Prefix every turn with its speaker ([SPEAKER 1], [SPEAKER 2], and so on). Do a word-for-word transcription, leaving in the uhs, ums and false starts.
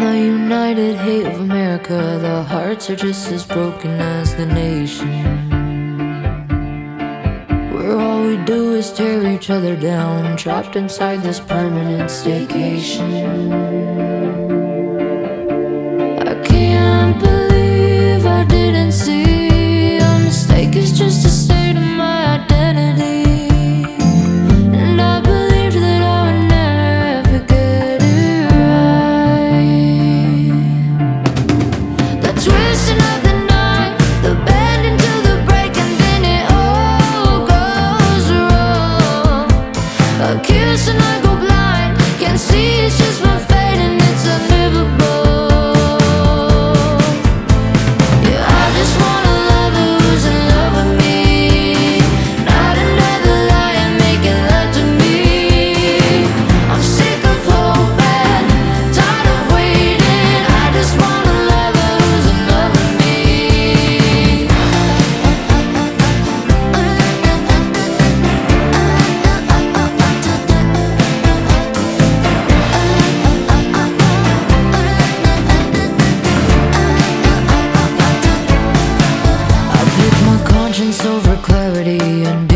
[SPEAKER 1] the united hate of America, the hearts are just as broken as the nation. Where all we do is tear each other down, trapped inside this permanent staycation. I can't believe I didn't see a mistake is just a state of my identity. And I believed that I would never get it right. The twisting of the knife, the bending to the break, and then it all goes wrong. A kiss and I go blind, can't see it's just my fate and it's unlivable. Over clarity and